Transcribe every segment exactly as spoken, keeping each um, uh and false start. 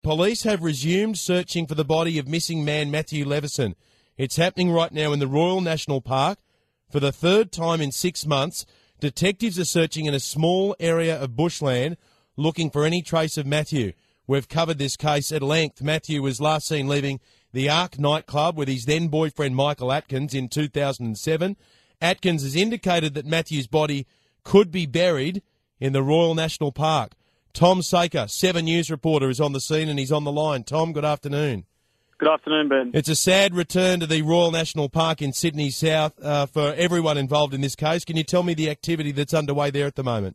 police have resumed searching for the body of missing man Matthew Leveson. It's happening right now in the Royal National Park. For the third time in six months, detectives are searching in a small area of bushland looking for any trace of Matthew. We've covered this case at length. Matthew was last seen leaving the Ark nightclub with his then-boyfriend Michael Atkins in two thousand seven. Atkins has indicated that Matthew's body could be buried in the Royal National Park. Tom Saker, Seven News reporter, is on the scene and he's on the line. Tom, good afternoon. Good afternoon, Ben. It's a sad return to the Royal National Park in Sydney South uh, for everyone involved in this case. Can you tell me the activity that's underway there at the moment?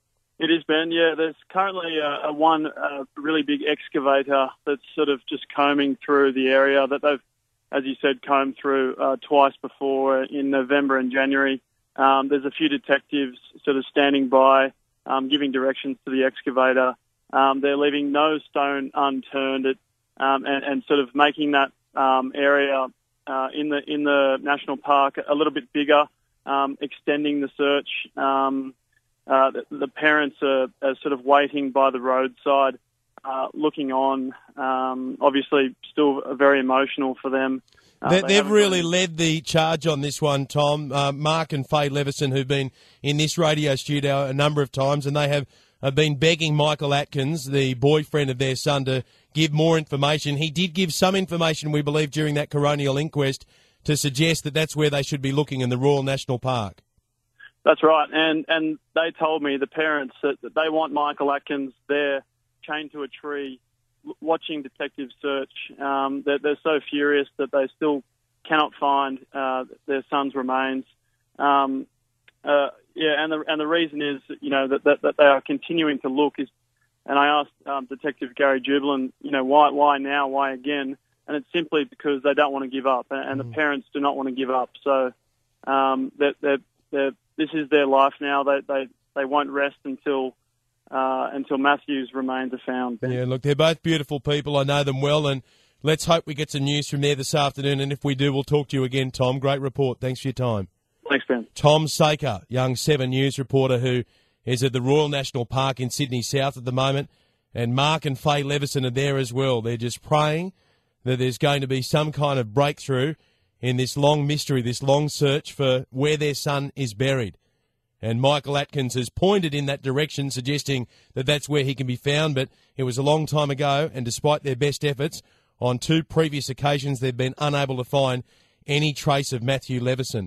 It is, Ben. Yeah, there's currently a, a one uh, really big excavator that's sort of just combing through the area that they've, as you said, combed through uh, twice before in November and January. Um, there's a few detectives sort of standing by, um, giving directions to the excavator. Um, they're leaving no stone unturned at, um, and, and sort of making that um, area uh, in the in the national park a little bit bigger, um, extending the search. Um, Uh, the, the parents are, are sort of waiting by the roadside, uh, looking on. Um, obviously, still very emotional for them. Uh, they, they they've really gone... led the charge on this one, Tom. Uh, Mark and Faye Leveson, who've been in this radio studio a number of times, and they have uh, been begging Michael Atkins, the boyfriend of their son, to give more information. He did give some information, we believe, during that coronial inquest to suggest that that's where they should be looking in the Royal National Park. That's right, and and they told me, the parents, that, that they want Michael Atkins there, chained to a tree, watching detectives search. Um, they're, they're so furious that they still cannot find uh, their son's remains. Um, uh, yeah, and the and the reason is, you know, that, that, that they are continuing to look is, and I asked um, Detective Gary Jubilant, you know, why why now, why again? And it's simply because they don't want to give up, and, and the parents do not want to give up. So um, that they're, they're this is their life now. They they, they won't rest until uh, until Matthew's remains are found. Ben. Yeah, look, they're both beautiful people. I know them well, and let's hope we get some news from there this afternoon. And if we do, we'll talk to you again, Tom. Great report. Thanks for your time. Thanks, Ben. Tom Saker, young Seven News reporter who is at the Royal National Park in Sydney South at the moment, and Mark and Faye Leveson are there as well. They're just praying that there's going to be some kind of breakthrough in this long mystery, this long search for where their son is buried. And Michael Atkins has pointed in that direction, suggesting that that's where he can be found, but it was a long time ago, and despite their best efforts, on two previous occasions they've been unable to find any trace of Matthew Leveson.